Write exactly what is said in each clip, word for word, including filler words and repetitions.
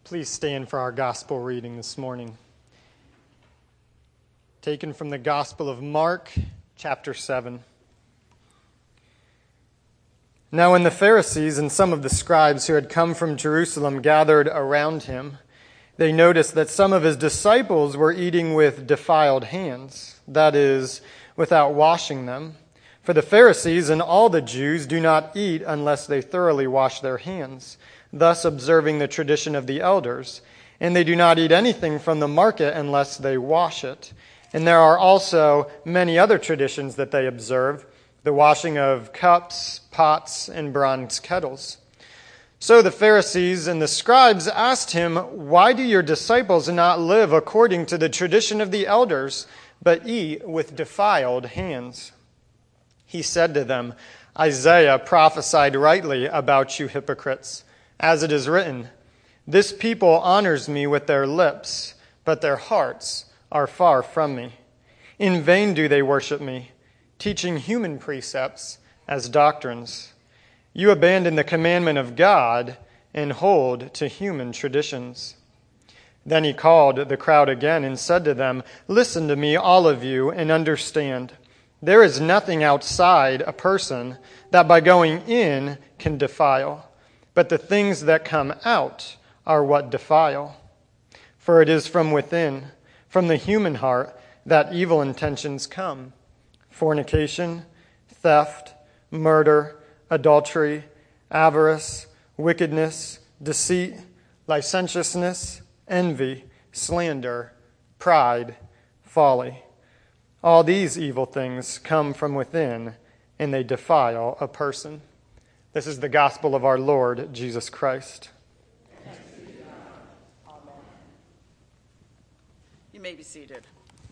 Please stand for our gospel reading this morning. Taken from the Gospel of Mark, chapter seven. Now when the Pharisees and some of the scribes who had come from Jerusalem gathered around him, they noticed that some of his disciples were eating with defiled hands, that is, without washing them. For the Pharisees and all the Jews do not eat unless they thoroughly wash their hands, thus observing the tradition of the elders. And they do not eat anything from the market unless they wash it. And there are also many other traditions that they observe, the washing of cups, pots, and bronze kettles. So the Pharisees and the scribes asked him, "Why do your disciples not live according to the tradition of the elders, but eat with defiled hands?" He said to them, "Isaiah prophesied rightly about you hypocrites. As it is written, 'This people honors me with their lips, but their hearts are far from me. In vain do they worship me, teaching human precepts as doctrines. You abandon the commandment of God and hold to human traditions.'" Then he called the crowd again and said to them, "Listen to me, all of you, and understand. There is nothing outside a person that by going in can defile. But the things that come out are what defile. For it is from within, from the human heart, that evil intentions come: fornication, theft, murder, adultery, avarice, wickedness, deceit, licentiousness, envy, slander, pride, folly. All these evil things come from within, and they defile a person." This is the gospel of our Lord Jesus Christ. Amen. You may be seated.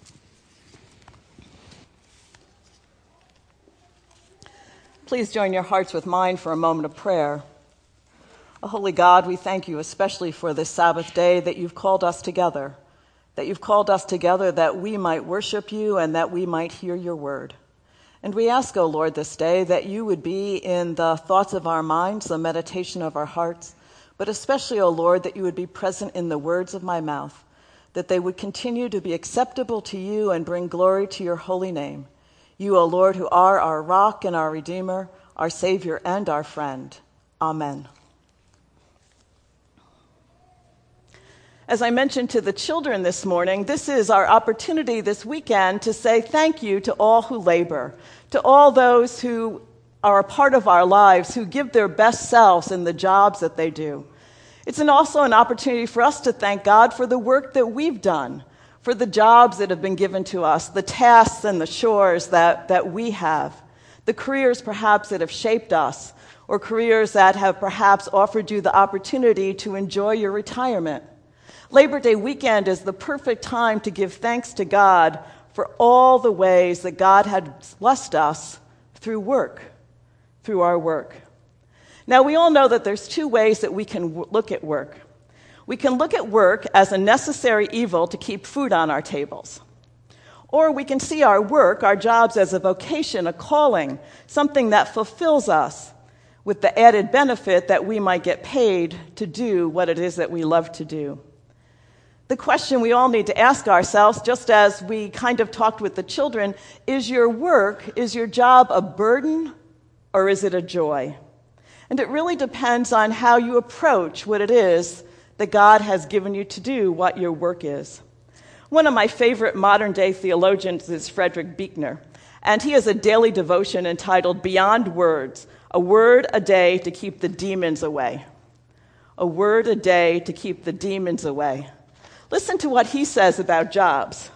Please join your hearts with mine for a moment of prayer. O holy God, we thank you especially for this Sabbath day that you've called us together, that you've called us together that we might worship you and that we might hear your word. And we ask, O Lord, this day that you would be in the thoughts of our minds, the meditation of our hearts, but especially, O Lord, that you would be present in the words of my mouth, that they would continue to be acceptable to you and bring glory to your holy name. You, O Lord, who are our rock and our redeemer, our savior and our friend. Amen. As I mentioned to the children this morning, this is our opportunity this weekend to say thank you to all who labor, to all those who are a part of our lives, who give their best selves in the jobs that they do. It's an also an opportunity for us to thank God for the work that we've done, for the jobs that have been given to us, the tasks and the chores that, that we have, the careers perhaps that have shaped us, or careers that have perhaps offered you the opportunity to enjoy your retirement. Labor Day weekend is the perfect time to give thanks to God for all the ways that God had blessed us through work, through our work. Now, we all know that there's two ways that we can w- look at work. We can look at work as a necessary evil to keep food on our tables. Or we can see our work, our jobs, as a vocation, a calling, something that fulfills us, with the added benefit that we might get paid to do what it is that we love to do. The question we all need to ask ourselves, just as we kind of talked with the children, is your work, is your job a burden or is it a joy? And it really depends on how you approach what it is that God has given you to do, what your work is. One of my favorite modern-day theologians is Frederick Buechner, and he has a daily devotion entitled Beyond Words, a word a day to keep the demons away. A word a day to keep the demons away. Listen to what he says about jobs.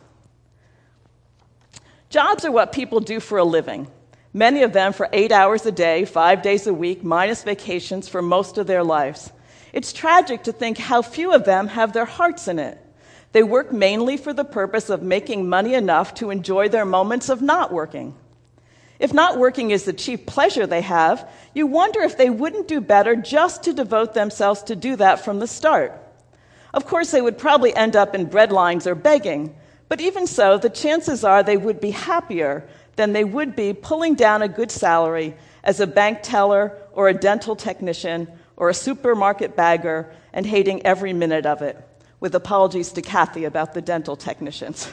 Jobs are what people do for a living, many of them for eight hours a day, five days a week, minus vacations for most of their lives. It's tragic to think how few of them have their hearts in it. They work mainly for the purpose of making money enough to enjoy their moments of not working. If not working is the chief pleasure they have, you wonder if they wouldn't do better just to devote themselves to do that from the start. Of course, they would probably end up in breadlines or begging, but even so, the chances are they would be happier than they would be pulling down a good salary as a bank teller or a dental technician or a supermarket bagger and hating every minute of it, with apologies to Kathy about the dental technicians.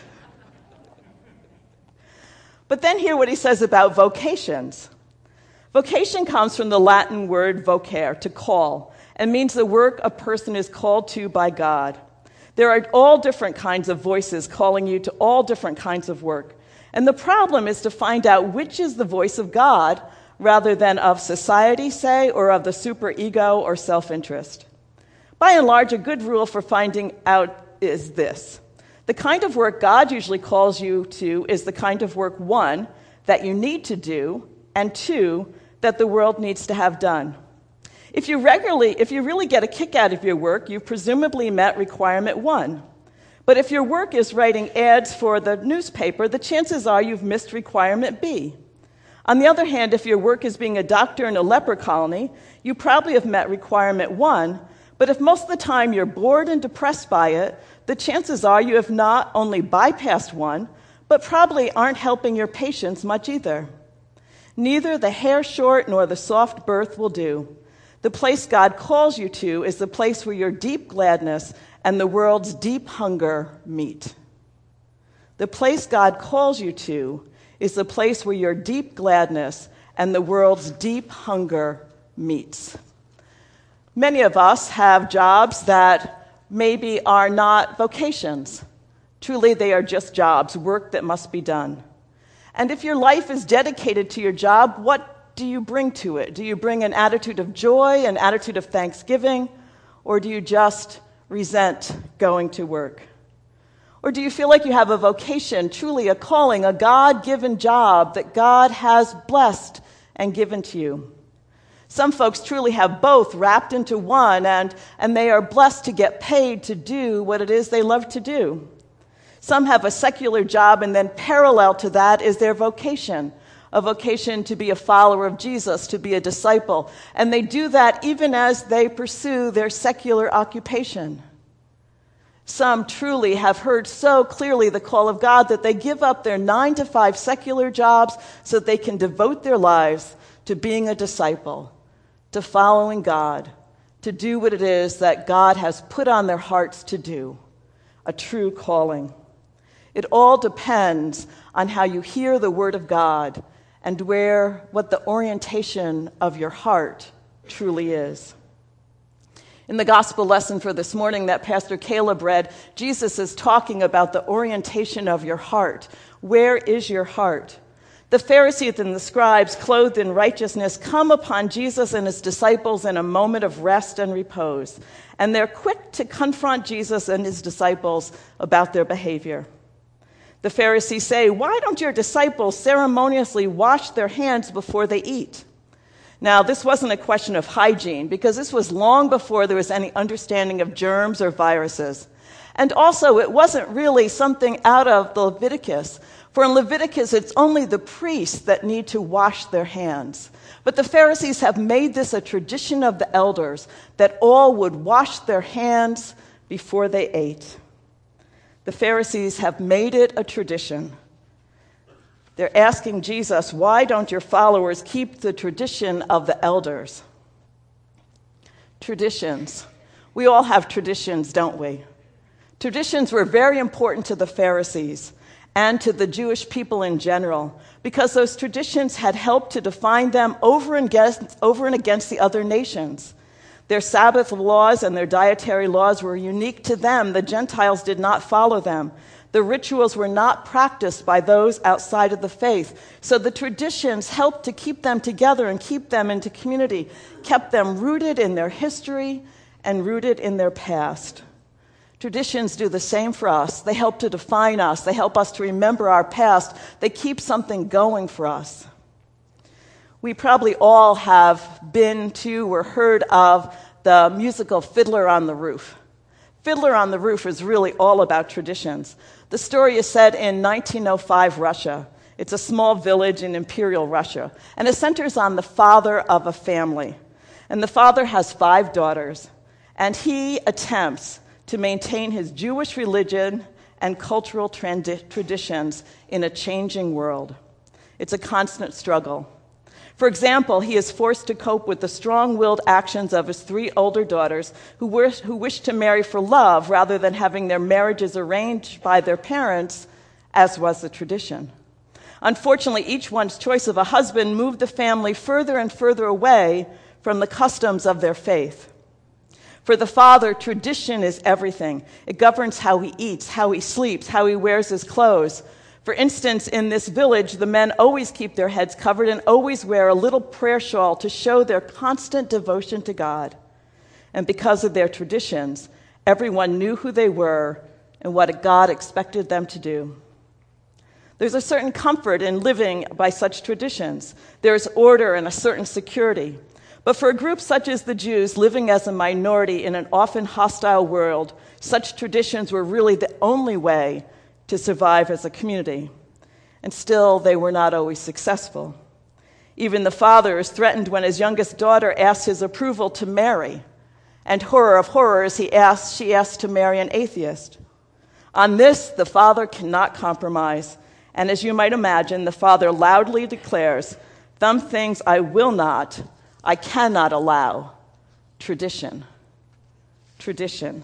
But then hear what he says about vocations. Vocation comes from the Latin word vocare, to call, and means the work a person is called to by God. There are all different kinds of voices calling you to all different kinds of work. And the problem is to find out which is the voice of God rather than of society, say, or of the superego or self-interest. By and large, a good rule for finding out is this. The kind of work God usually calls you to is the kind of work, one, that you need to do, and two, that the world needs to have done. If you regularly, if you really get a kick out of your work, you've presumably met requirement one. But if your work is writing ads for the newspaper, the chances are you've missed requirement B. On the other hand, if your work is being a doctor in a leper colony, you probably have met requirement one, but if most of the time you're bored and depressed by it, the chances are you have not only bypassed one, but probably aren't helping your patients much either. Neither the hair short nor the soft birth will do. The place God calls you to is the place where your deep gladness and the world's deep hunger meet. The place God calls you to is the place where your deep gladness and the world's deep hunger meets. Many of us have jobs that maybe are not vocations. Truly, they are just jobs, work that must be done. And if your life is dedicated to your job, what do you bring to it? Do you bring an attitude of joy, an attitude of thanksgiving, or do you just resent going to work? Or do you feel like you have a vocation, truly a calling, a God-given job that God has blessed and given to you? Some folks truly have both wrapped into one, and, and they are blessed to get paid to do what it is they love to do. Some have a secular job, and then parallel to that is their vocation, a vocation to be a follower of Jesus, to be a disciple. And they do that even as they pursue their secular occupation. Some truly have heard so clearly the call of God that they give up their nine to five secular jobs so that they can devote their lives to being a disciple, to following God, to do what it is that God has put on their hearts to do, a true calling. It all depends on how you hear the word of God and where what the orientation of your heart truly is. In the gospel lesson for this morning that Pastor Caleb read, Jesus is talking about the orientation of your heart. Where is your heart? The Pharisees and the scribes, clothed in righteousness, come upon Jesus and his disciples in a moment of rest and repose, and they're quick to confront Jesus and his disciples about their behavior. The Pharisees say, "Why don't your disciples ceremoniously wash their hands before they eat?" Now, this wasn't a question of hygiene, because this was long before there was any understanding of germs or viruses. And also, it wasn't really something out of the Leviticus. For in Leviticus, it's only the priests that need to wash their hands. But the Pharisees have made this a tradition of the elders, that all would wash their hands before they ate. The Pharisees have made it a tradition. They're asking Jesus, why don't your followers keep the tradition of the elders? Traditions. We all have traditions, don't we? Traditions were very important to the Pharisees and to the Jewish people in general, because those traditions had helped to define them over and against, over and against the other nations. Their Sabbath laws and their dietary laws were unique to them. The Gentiles did not follow them. The rituals were not practiced by those outside of the faith. So the traditions helped to keep them together and keep them into community, kept them rooted in their history and rooted in their past. Traditions do the same for us. They help to define us. They help us to remember our past. They keep something going for us. We probably all have been to or heard of the musical Fiddler on the Roof. Fiddler on the Roof is really all about traditions. The story is set in nineteen oh five Russia. It's a small village in Imperial Russia, and it centers on the father of a family. And the father has five daughters, and he attempts to maintain his Jewish religion and cultural tradi- traditions in a changing world. It's a constant struggle. For example, he is forced to cope with the strong-willed actions of his three older daughters who wish, who wish to marry for love rather than having their marriages arranged by their parents, as was the tradition. Unfortunately, each one's choice of a husband moved the family further and further away from the customs of their faith. For the father, tradition is everything. It governs how he eats, how he sleeps, how he wears his clothes. For instance, in this village, the men always keep their heads covered and always wear a little prayer shawl to show their constant devotion to God. And because of their traditions, everyone knew who they were and what God expected them to do. There's a certain comfort in living by such traditions. There's order and a certain security. But for a group such as the Jews, living as a minority in an often hostile world, such traditions were really the only way to survive as a community. And still, they were not always successful. Even the father is threatened when his youngest daughter asks his approval to marry. And horror of horrors, he asks, she asks to marry an atheist. On this, the father cannot compromise. And as you might imagine, the father loudly declares, "Some things I will not, I cannot allow. Tradition. Tradition."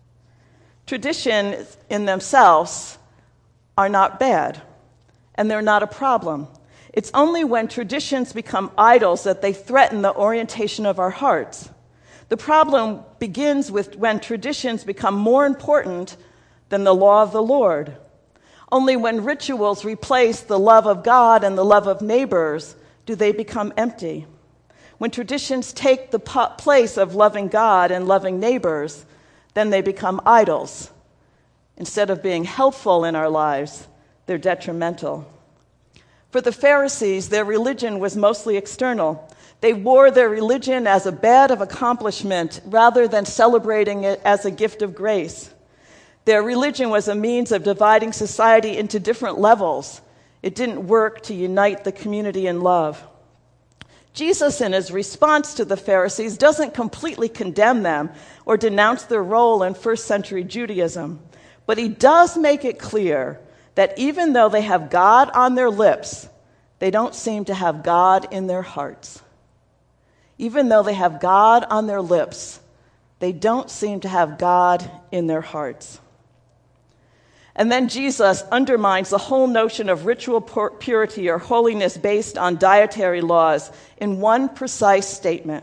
Traditions in themselves are not bad, and they're not a problem. It's only when traditions become idols that they threaten the orientation of our hearts. The problem begins with when traditions become more important than the law of the Lord. Only when rituals replace the love of God and the love of neighbors do they become empty. When traditions take the place of loving God and loving neighbors, then they become idols. Instead of being helpful in our lives, they're detrimental. For the Pharisees, their religion was mostly external. They wore their religion as a badge of accomplishment rather than celebrating it as a gift of grace. Their religion was a means of dividing society into different levels. It didn't work to unite the community in love. Jesus, in his response to the Pharisees, doesn't completely condemn them or denounce their role in first century Judaism. But he does make it clear that even though they have God on their lips, they don't seem to have God in their hearts. Even though they have God on their lips, they don't seem to have God in their hearts. And then Jesus undermines the whole notion of ritual purity or holiness based on dietary laws in one precise statement.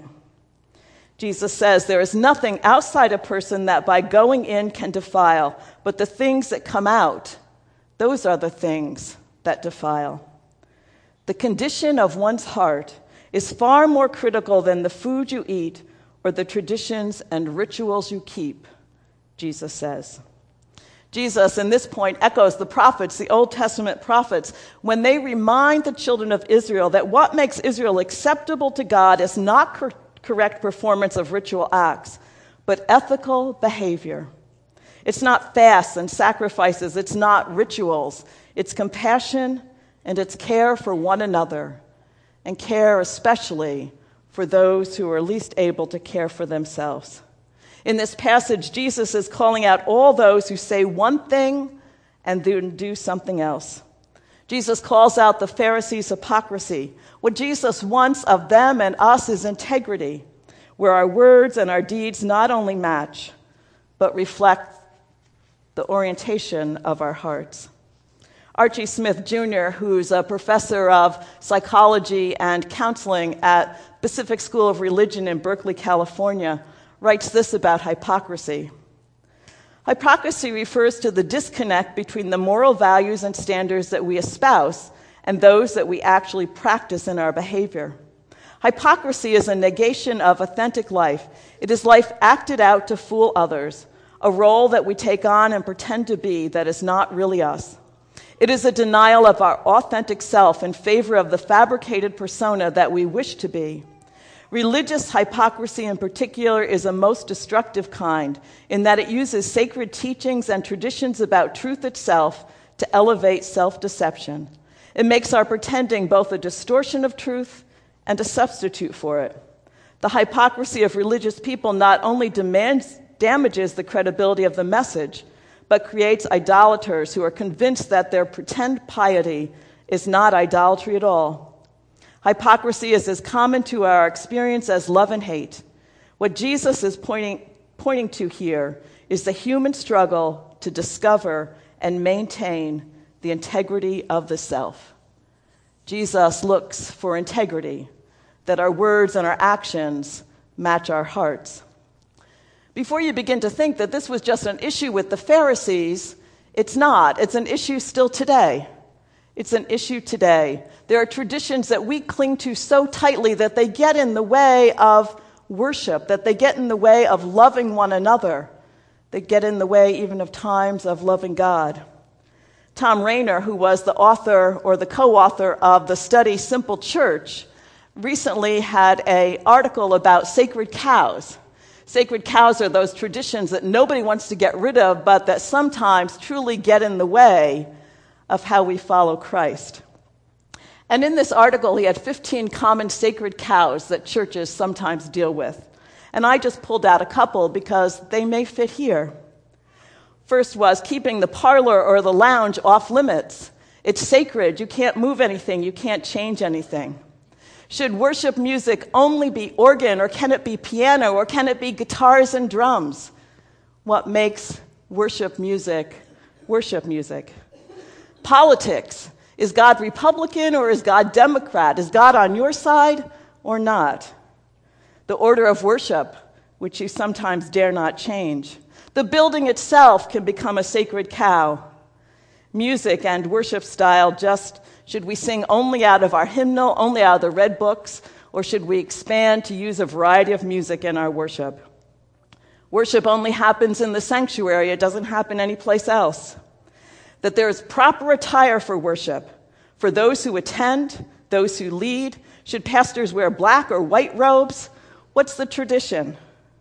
Jesus says, "There is nothing outside a person that by going in can defile, but the things that come out, those are the things that defile." The condition of one's heart is far more critical than the food you eat or the traditions and rituals you keep, Jesus says. Jesus, in this point, echoes the prophets, the Old Testament prophets, when they remind the children of Israel that what makes Israel acceptable to God is not cor- correct performance of ritual acts, but ethical behavior. It's not fasts and sacrifices. It's not rituals. It's compassion and it's care for one another, and care especially for those who are least able to care for themselves. In this passage, Jesus is calling out all those who say one thing and then do something else. Jesus calls out the Pharisees' hypocrisy. What Jesus wants of them and us is integrity, where our words and our deeds not only match, but reflect the orientation of our hearts. Archie Smith Junior, who's a professor of psychology and counseling at Pacific School of Religion in Berkeley, California, writes this about hypocrisy. Hypocrisy refers to the disconnect between the moral values and standards that we espouse and those that we actually practice in our behavior. Hypocrisy is a negation of authentic life. It is life acted out to fool others, a role that we take on and pretend to be that is not really us. It is a denial of our authentic self in favor of the fabricated persona that we wish to be. Religious hypocrisy in particular is a most destructive kind in that it uses sacred teachings and traditions about truth itself to elevate self-deception. It makes our pretending both a distortion of truth and a substitute for it. The hypocrisy of religious people not only demands, damages the credibility of the message, but creates idolaters who are convinced that their pretend piety is not idolatry at all. Hypocrisy is as common to our experience as love and hate. What Jesus is pointing, pointing to here is the human struggle to discover and maintain the integrity of the self. Jesus looks for integrity, that our words and our actions match our hearts. Before you begin to think that this was just an issue with the Pharisees, it's not. It's an issue still today. It's an issue today. There are traditions that we cling to so tightly that they get in the way of worship, that they get in the way of loving one another. They get in the way even of times of loving God. Tom Rainer, who was the author or the co-author of the study Simple Church, recently had an article about sacred cows. Sacred cows are those traditions that nobody wants to get rid of, but that sometimes truly get in the way of how we follow Christ. And in this article, he had fifteen common sacred cows that churches sometimes deal with. And I just pulled out a couple because they may fit here. First was keeping the parlor or the lounge off limits. It's sacred. You can't move anything. You can't change anything. Should worship music only be organ, or can it be piano, or can it be guitars and drums? What makes worship music worship music? Politics. Is God Republican or is God Democrat? Is God on your side or not? The order of worship, which you sometimes dare not change. The building itself can become a sacred cow. Music and worship style, just should we sing only out of our hymnal, only out of the red books, or should we expand to use a variety of music in our worship? Worship only happens in the sanctuary. It doesn't happen anyplace else. That there is proper attire for worship. For those who attend, those who lead, should pastors wear black or white robes? What's the tradition?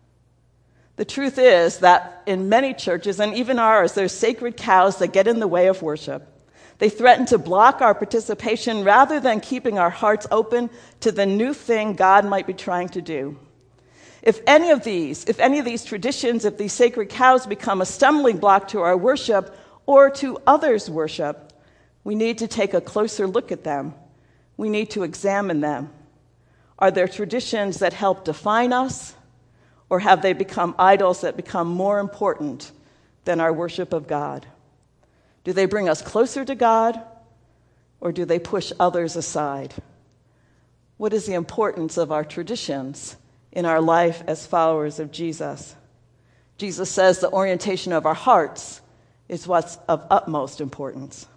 The truth is that in many churches, and even ours, there's sacred cows that get in the way of worship. They threaten to block our participation rather than keeping our hearts open to the new thing God might be trying to do. If any of these, if any of these traditions, if these sacred cows become a stumbling block to our worship or to others' worship, we need to take a closer look at them. We need to examine them. Are there traditions that help define us? Or have they become idols that become more important than our worship of God? Do they bring us closer to God, or do they push others aside? What is the importance of our traditions in our life as followers of Jesus? Jesus says the orientation of our hearts is what's of utmost importance.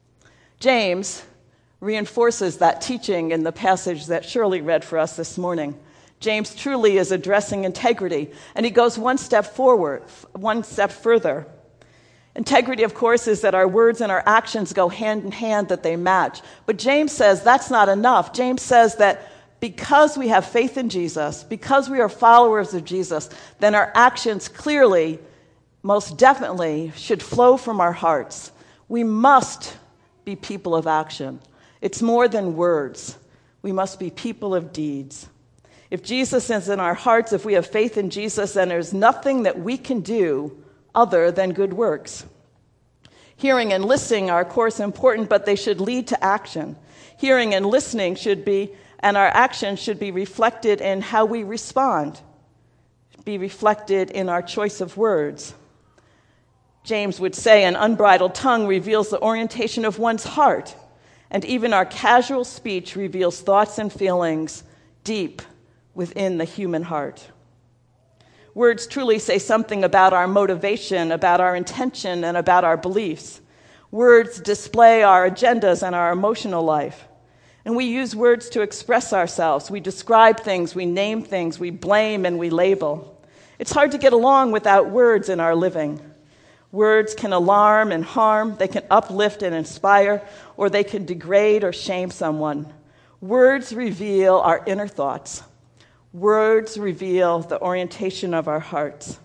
James reinforces that teaching in the passage that Shirley read for us this morning. James truly is addressing integrity, and he goes one step forward, one step further. Integrity, of course, is that our words and our actions go hand in hand, that they match. But James says that's not enough. James says that because we have faith in Jesus, because we are followers of Jesus, then our actions clearly, most definitely, should flow from our hearts. We must be people of action. It's more than words. We must be people of deeds. If Jesus is in our hearts, if we have faith in Jesus, then there's nothing that we can do other than good works. Hearing and listening are, of course, important, but they should lead to action. Hearing and listening should be, and our actions should be reflected in how we respond, be reflected in our choice of words. James would say an unbridled tongue reveals the orientation of one's heart, and even our casual speech reveals thoughts and feelings deep within the human heart. Words truly say something about our motivation, about our intention, and about our beliefs. Words display our agendas and our emotional life. And we use words to express ourselves. We describe things, we name things, we blame, and we label. It's hard to get along without words in our living. Words can alarm and harm, they can uplift and inspire, or they can degrade or shame someone. Words reveal our inner thoughts. Words reveal the orientation of our hearts.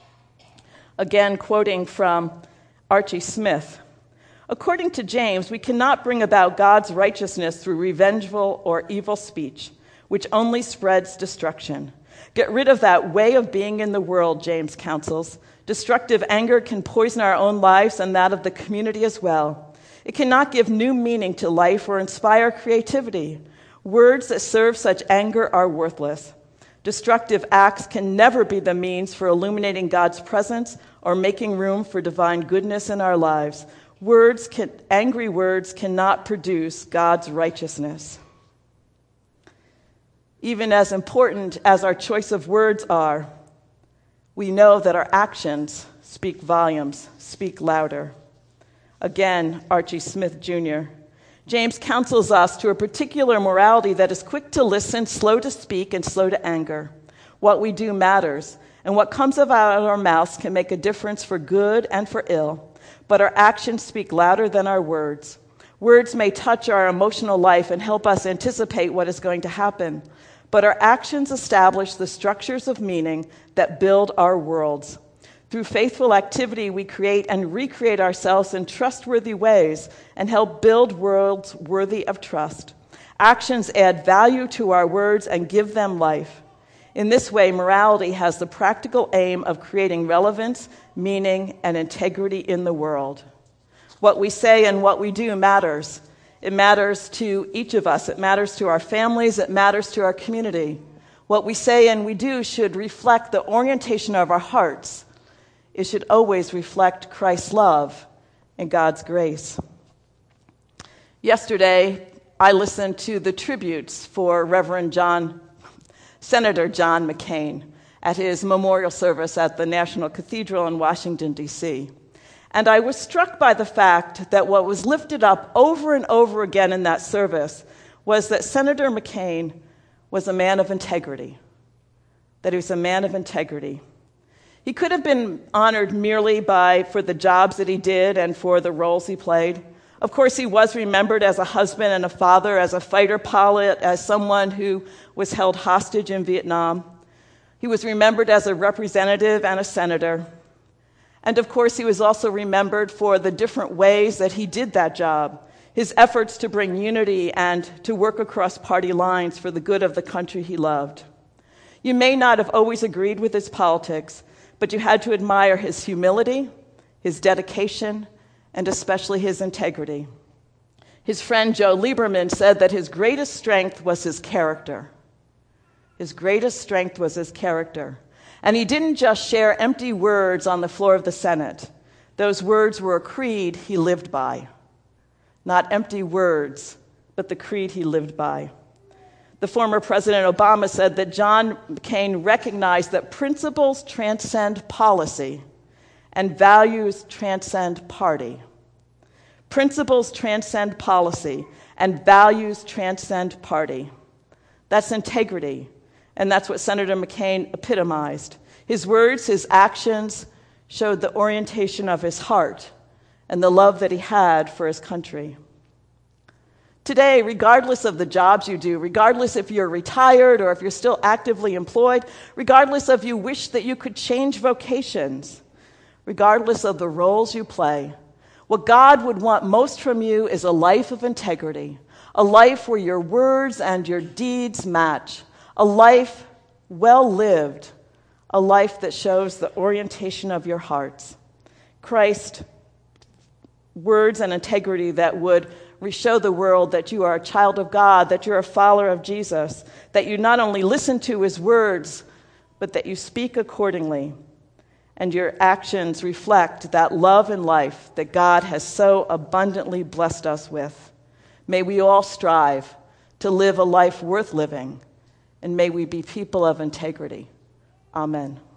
Again, quoting from Archie Smith, according to James, we cannot bring about God's righteousness through revengeful or evil speech, which only spreads destruction. Get rid of that way of being in the world, James counsels. Destructive anger can poison our own lives and that of the community as well. It cannot give new meaning to life or inspire creativity. Words that serve such anger are worthless. Destructive acts can never be the means for illuminating God's presence or making room for divine goodness in our lives. Words can, angry words cannot produce God's righteousness. Even as important as our choice of words are, we know that our actions speak volumes, speak louder. Again, Archie Smith Junior James counsels us to a particular morality that is quick to listen, slow to speak, and slow to anger. What we do matters, and what comes out of our mouths can make a difference for good and for ill, but our actions speak louder than our words. Words may touch our emotional life and help us anticipate what is going to happen, but our actions establish the structures of meaning that build our worlds. Through faithful activity, we create and recreate ourselves in trustworthy ways and help build worlds worthy of trust. Actions add value to our words and give them life. In this way, morality has the practical aim of creating relevance, meaning, and integrity in the world. What we say and what we do matters. It matters to each of us. It matters to our families. It matters to our community. What we say and we do should reflect the orientation of our hearts. It should always reflect Christ's love and God's grace. Yesterday, I listened to the tributes for Reverend John, Senator John McCain at his memorial service at the National Cathedral in Washington, D C And I was struck by the fact that what was lifted up over and over again in that service was that Senator McCain was a man of integrity, that he was a man of integrity. He could have been honored merely by for the jobs that he did and for the roles he played. Of course, he was remembered as a husband and a father, as a fighter pilot, as someone who was held hostage in Vietnam. He was remembered as a representative and a senator. And of course, he was also remembered for the different ways that he did that job, his efforts to bring unity and to work across party lines for the good of the country he loved. You may not have always agreed with his politics, but you had to admire his humility, his dedication, and especially his integrity. His friend Joe Lieberman said that his greatest strength was his character. His greatest strength was his character. And he didn't just share empty words on the floor of the Senate. Those words were a creed he lived by. Not empty words, but the creed he lived by. The former President Obama said that John McCain recognized that principles transcend policy and values transcend party. Principles transcend policy and values transcend party. That's integrity, and that's what Senator McCain epitomized. His words, his actions showed the orientation of his heart and the love that he had for his country. Today, regardless of the jobs you do, regardless if you're retired or if you're still actively employed, regardless if you wish that you could change vocations, regardless of the roles you play, what God would want most from you is a life of integrity, a life where your words and your deeds match, a life well lived, a life that shows the orientation of your hearts. Christ, words and integrity that would show the world that you are a child of God, that you're a follower of Jesus, that you not only listen to his words, but that you speak accordingly, and your actions reflect that love and life that God has so abundantly blessed us with. May we all strive to live a life worth living, and may we be people of integrity. Amen.